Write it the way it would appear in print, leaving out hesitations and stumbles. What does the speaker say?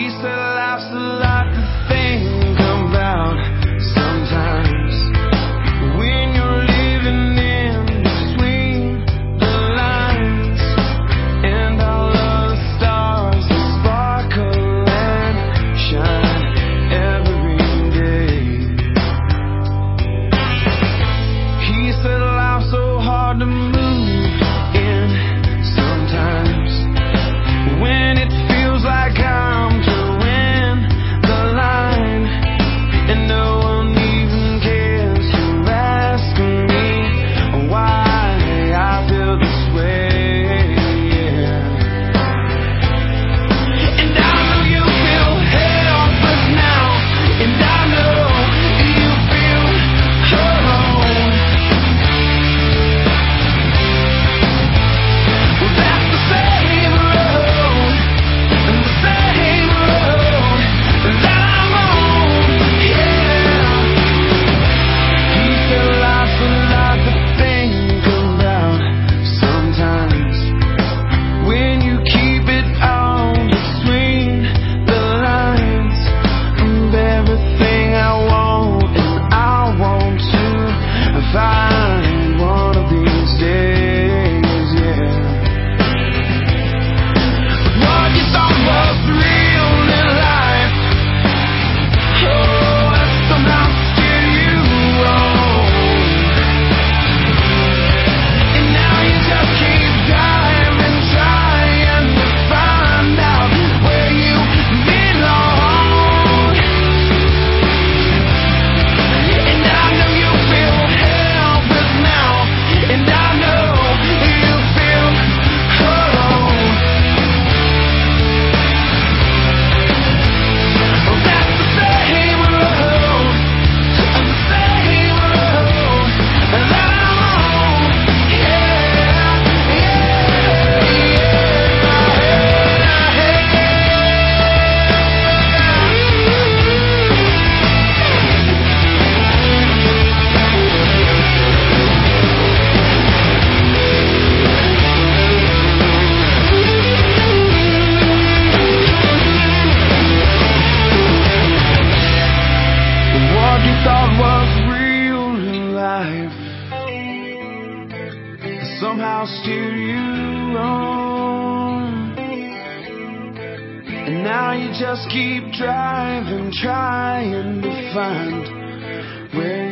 He said life's a lot to think about sometimes. When you're living in between the lines, and all of the stars that sparkle and shine every day. He said life's so hard to move in sometimes. When it feels like I'm towing the line, and no one even cares to ask me why I feel this way. And I know you feel helpless now, and I know you feel alone. Well, that's the same road, the same road that I'm on, yeah. He said life's a lot to think about sometimes. When you keep it on between the lines of everything I want and I want to find one of these days, yeah. What you thought was real in life, oh, that somehow steered you wrong. And now you just keep driving, trying to find out where you belong. And I know you feel helpless now, and I know you feel alone. Oh, that's the same road, the same road that I'm on, yeah, What you thought was real in life somehow steered you wrong. And now you just keep driving, trying to find where